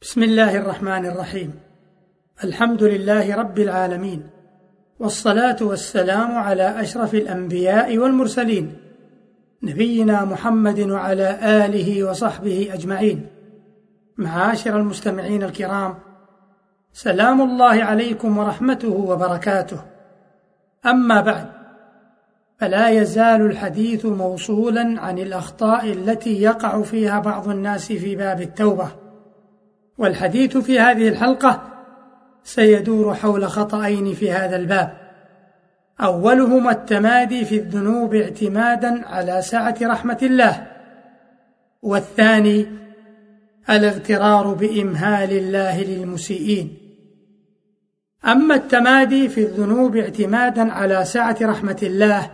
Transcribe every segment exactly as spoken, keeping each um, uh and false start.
بسم الله الرحمن الرحيم. الحمد لله رب العالمين، والصلاة والسلام على أشرف الأنبياء والمرسلين، نبينا محمد وعلى آله وصحبه أجمعين. معاشر المستمعين الكرام، سلام الله عليكم ورحمته وبركاته. أما بعد، فلا يزال الحديث موصولا عن الأخطاء التي يقع فيها بعض الناس في باب التوبة، والحديث في هذه الحلقة سيدور حول خطأين في هذا الباب. أولهما التمادي في الذنوب اعتمادا على سعة رحمة الله، والثاني الاغترار بإمهال الله للمسيئين. أما التمادي في الذنوب اعتمادا على سعة رحمة الله،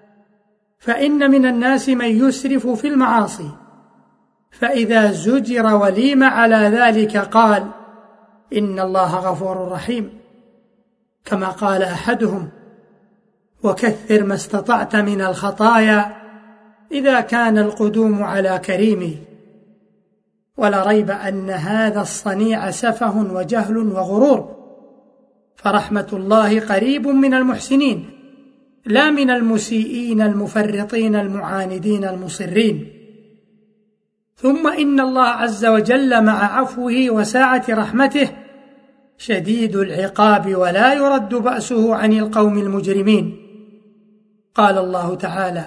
فإن من الناس من يسرف في المعاصي، فإذا زجر وليم على ذلك قال: إن الله غفور رحيم، كما قال أحدهم: وكثر ما استطعت من الخطايا إذا كان القدوم على كريم. ولا ريب أن هذا الصنيع سفه وجهل وغرور، فرحمة الله قريب من المحسنين، لا من المسيئين المفرطين المعاندين المصرين. ثم إن الله عز وجل مع عفوه وسعة رحمته شديد العقاب، ولا يرد بأسه عن القوم المجرمين. قال الله تعالى: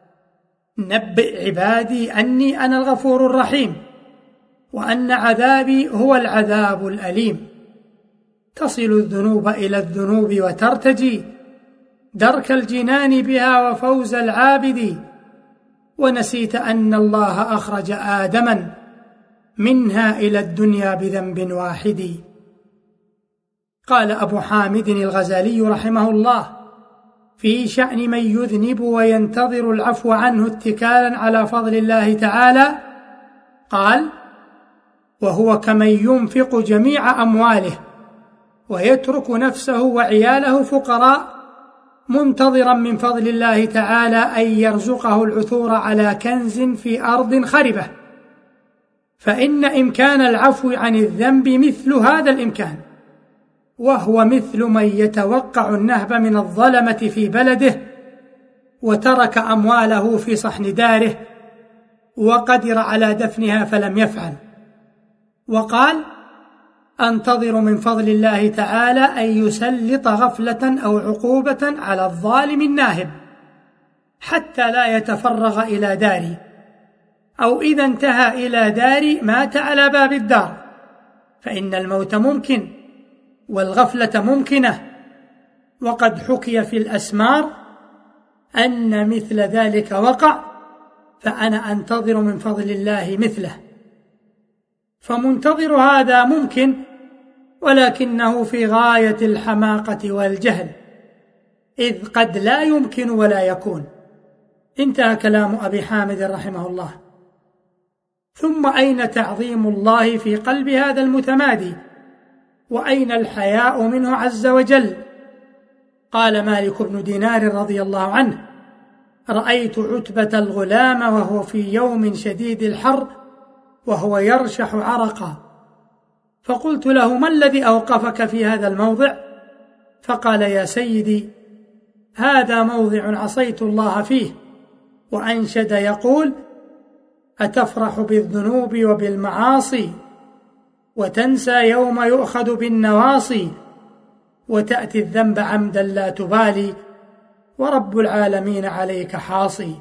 نبئ عبادي أني أنا الغفور الرحيم، وأن عذابي هو العذاب الأليم. تصل الذنوب إلى الذنوب وترتجي درك الجنان بها وفوز العابد، ونسيت أن الله أخرج آدما منها إلى الدنيا بذنب واحد. قال أبو حامد الغزالي رحمه الله في شأن من يذنب وينتظر العفو عنه اتكالا على فضل الله تعالى، قال: وهو كمن ينفق جميع أمواله ويترك نفسه وعياله فقراء، منتظرا من فضل الله تعالى أن يرزقه العثور على كنز في أرض خربة، فإن إمكان العفو عن الذنب مثل هذا الإمكان، وهو مثل من يتوقع النهب من الظلمة في بلده وترك أمواله في صحن داره وقدر على دفنها فلم يفعل، وقال: أنتظر من فضل الله تعالى أن يسلط غفلة أو عقوبة على الظالم الناهب حتى لا يتفرغ إلى داري، أو إذا انتهى إلى داري مات على باب الدار، فإن الموت ممكن والغفلة ممكنة، وقد حكي في الأسمار أن مثل ذلك وقع، فأنا أنتظر من فضل الله مثله. فمنتظر هذا ممكن، ولكنه في غاية الحماقة والجهل، إذ قد لا يمكن ولا يكون. انتهى كلام أبي حامد رحمه الله. ثم أين تعظيم الله في قلب هذا المتمادي؟ وأين الحياء منه عز وجل؟ قال مالك بن دينار رضي الله عنه: رأيت عتبة الغلام وهو في يوم شديد الحر وهو يرشح عرقا، فقلت له: ما الذي أوقفك في هذا الموضع؟ فقال: يا سيدي، هذا موضع عصيت الله فيه. وأنشد يقول: أتفرح بالذنوب وبالمعاصي وتنسى يوم يؤخذ بالنواصي، وتأتي الذنب عمدا لا تبالي، ورب العالمين عليك حاصي.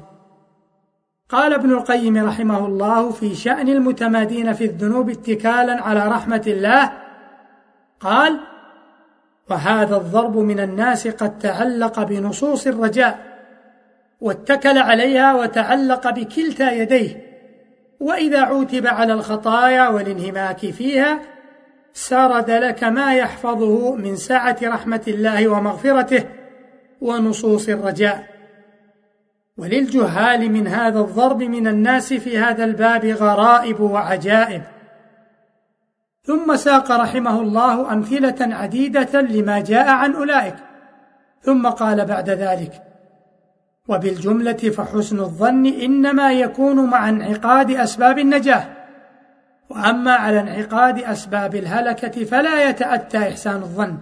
قال ابن القيم رحمه الله في شأن المتمادين في الذنوب اتكالا على رحمة الله، قال: وهذا الضرب من الناس قد تعلق بنصوص الرجاء واتكل عليها وتعلق بكلتا يديه، وإذا عوتب على الخطايا والانهماك فيها سرد لك ما يحفظه من سعة رحمة الله ومغفرته ونصوص الرجاء. وللجهال من هذا الضرب من الناس في هذا الباب غرائب وعجائب. ثم ساق رحمه الله أمثلة عديدة لما جاء عن أولئك، ثم قال بعد ذلك: وبالجملة فحسن الظن إنما يكون مع انعقاد أسباب النجاة، وأما على انعقاد أسباب الهلكة فلا يتأتى إحسان الظن،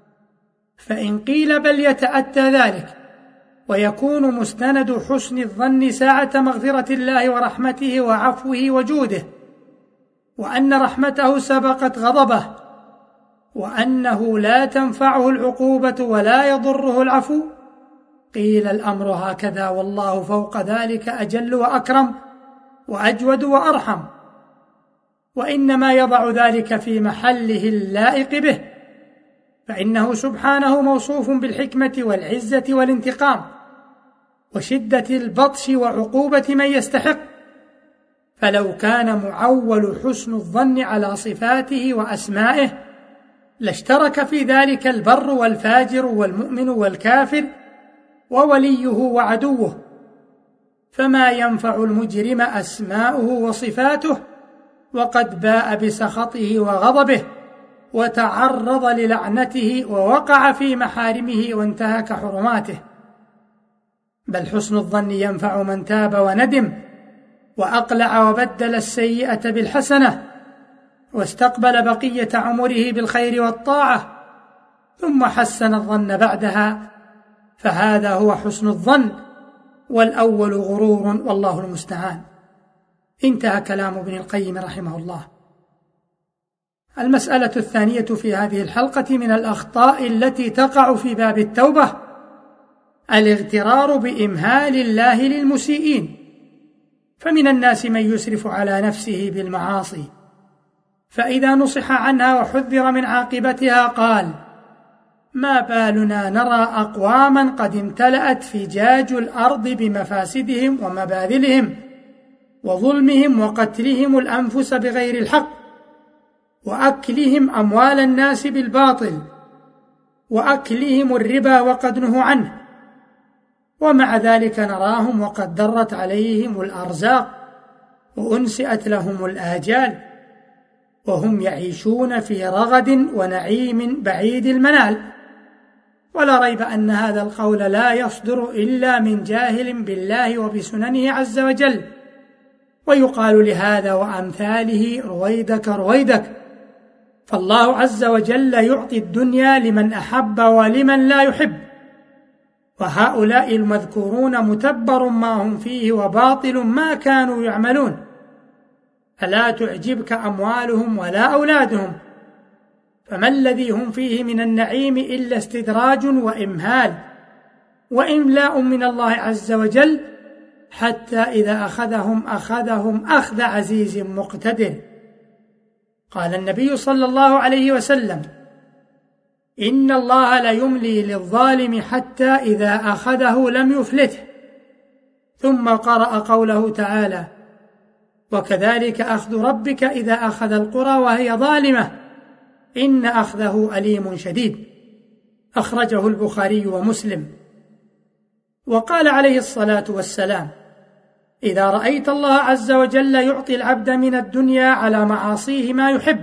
فإن قيل بل يتأتى ذلك ويكون مستند حسن الظن ساعة مغفرة الله ورحمته وعفوه وجوده، وأن رحمته سبقت غضبه، وأنه لا تنفعه العقوبة ولا يضره العفو، قيل الأمر هكذا والله فوق ذلك أجل وأكرم وأجود وأرحم، وإنما يضع ذلك في محله اللائق به، فإنه سبحانه موصوف بالحكمة والعزة والانتقام وشدة البطش وعقوبة من يستحق، فلو كان معول حسن الظن على صفاته وأسمائه لاشترك في ذلك البر والفاجر والمؤمن والكافر ووليه وعدوه، فما ينفع المجرم أسماؤه وصفاته وقد باء بسخطه وغضبه وتعرض للعنته ووقع في محارمه وانتهك حرماته، بل حسن الظن ينفع من تاب وندم وأقلع وبدل السيئة بالحسنة واستقبل بقية عمره بالخير والطاعة ثم حسن الظن بعدها، فهذا هو حسن الظن، والأول غرور والله المستعان. انتهى كلام ابن القيم رحمه الله. المسألة الثانية في هذه الحلقة من الأخطاء التي تقع في باب التوبة الاغترار بإمهال الله للمسيئين، فمن الناس من يسرف على نفسه بالمعاصي، فإذا نصح عنها وحذر من عاقبتها قال: ما بالنا نرى أقواما قد امتلأت فجاج الأرض بمفاسدهم ومباذلهم وظلمهم وقتلهم الأنفس بغير الحق وأكلهم أموال الناس بالباطل وأكلهم الربا وقد نهوا عنه، ومع ذلك نراهم وقد درت عليهم الأرزاق وأنسئت لهم الآجال وهم يعيشون في رغد ونعيم بعيد المنال. ولا ريب أن هذا القول لا يصدر إلا من جاهل بالله وبسننه عز وجل، ويقال لهذا وأمثاله رويدك رويدك، فالله عز وجل يعطي الدنيا لمن أحب ولمن لا يحب، وهؤلاء المذكورون متبر ما هم فيه وباطل ما كانوا يعملون، فلا تعجبك أموالهم ولا أولادهم، فما الذي هم فيه من النعيم إلا استدراج وإمهال وإملاء من الله عز وجل، حتى إذا أخذهم أخذهم أخذ عزيز مقتدر. قال النبي صلى الله عليه وسلم: إن الله ليملي للظالم حتى إذا أخذه لم يفلته، ثم قرأ قوله تعالى: وكذلك أخذ ربك إذا أخذ القرى وهي ظالمة إن أخذه أليم شديد، أخرجه البخاري ومسلم. وقال عليه الصلاة والسلام: إذا رأيت الله عز وجل يعطي العبد من الدنيا على معاصيه ما يحب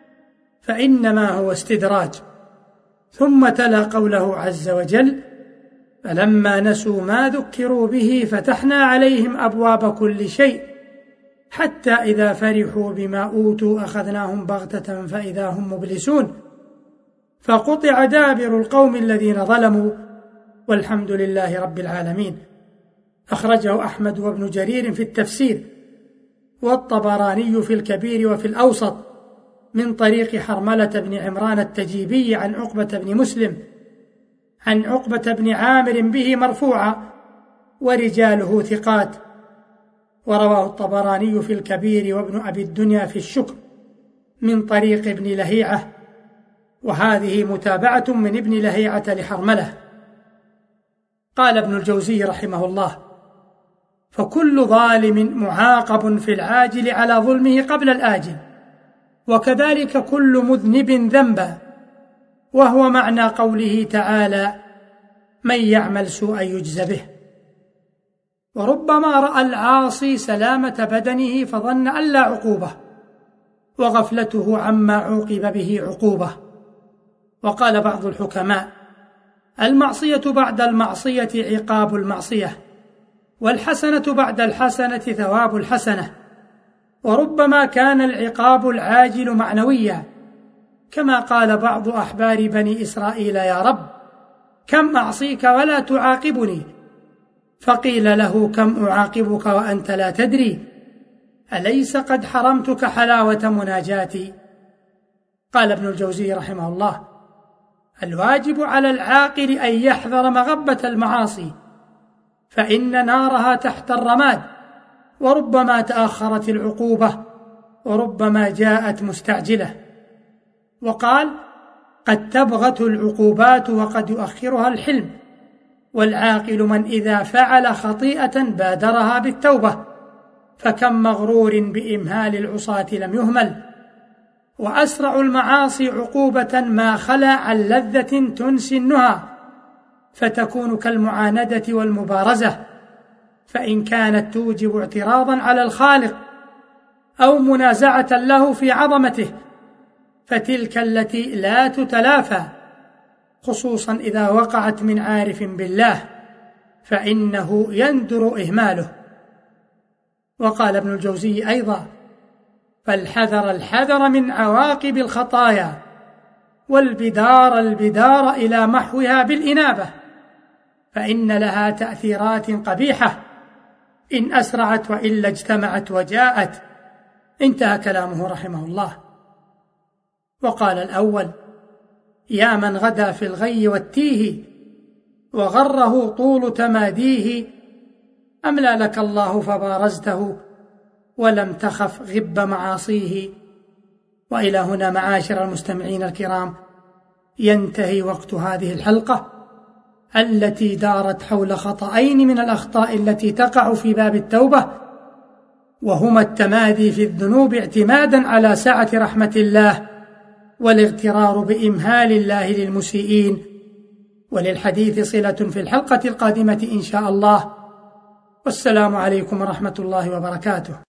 فإنما هو استدراج. ثم تلا قوله عز وجل: فلما نسوا ما ذكروا به فتحنا عليهم أبواب كل شيء حتى إذا فرحوا بما أوتوا أخذناهم بغتة فإذا هم مبلسون، فقطع دابر القوم الذين ظلموا والحمد لله رب العالمين. أخرجه أحمد وابن جرير في التفسير، والطبراني في الكبير وفي الأوسط من طريق حرملة بن عمران التجيبي عن عقبة بن مسلم عن عقبة بن عامر به مرفوعا، ورجاله ثقات. ورواه الطبراني في الكبير وابن أبي الدنيا في الشكر من طريق ابن لهيعة، وهذه متابعة من ابن لهيعة لحرملة. قال ابن الجوزي رحمه الله: فكل ظالم معاقب في العاجل على ظلمه قبل الآجل، وكذلك كل مذنب ذنبا، وهو معنى قوله تعالى: من يعمل سوءا يجز به. وربما رأى العاصي سلامة بدنه فظن أن لا عقوبة، وغفلته عما عوقب به عقوبة. وقال بعض الحكماء: المعصية بعد المعصية عقاب المعصية، والحسنة بعد الحسنة ثواب الحسنة، وربما كان العقاب العاجل معنويا، كما قال بعض أحبار بني إسرائيل: يا رب كم أعصيك ولا تعاقبني؟ فقيل له: كم أعاقبك وأنت لا تدري؟ أليس قد حرمتك حلاوة مناجاتي؟ قال ابن الجوزي رحمه الله: الواجب على العاقل أن يحذر مغبة المعاصي، فإن نارها تحت الرماد، وربما تأخرت العقوبة وربما جاءت مستعجلة. وقال: قد تبغت العقوبات وقد يؤخرها الحلم، والعاقل من إذا فعل خطيئة بادرها بالتوبة، فكم مغرور بإمهال العصاة لم يهمل. وأسرع المعاصي عقوبة ما خلا عن لذة تنسي النهى، فتكون كالمعاندة والمبارزة، فإن كانت توجب اعتراضا على الخالق أو منازعة له في عظمته فتلك التي لا تتلافى، خصوصا إذا وقعت من عارف بالله، فإنه يندر إهماله. وقال ابن الجوزي أيضا: فالحذر الحذر من عواقب الخطايا، والبدار البدار إلى محوها بالإنابة، فإن لها تأثيرات قبيحة إن أسرعت وإلا اجتمعت وجاءت. انتهى كلامه رحمه الله. وقال الأول: يا من غدا في الغي والتيه وغره طول تماديه، أملى لك الله فبارزته ولم تخف غب معاصيه. وإلى هنا معاشر المستمعين الكرام ينتهي وقت هذه الحلقة التي دارت حول خطأين من الأخطاء التي تقع في باب التوبة، وهما التمادي في الذنوب اعتمادا على سعة رحمة الله، والاغترار بإمهال الله للمسيئين. وللحديث صلة في الحلقة القادمة إن شاء الله. والسلام عليكم ورحمة الله وبركاته.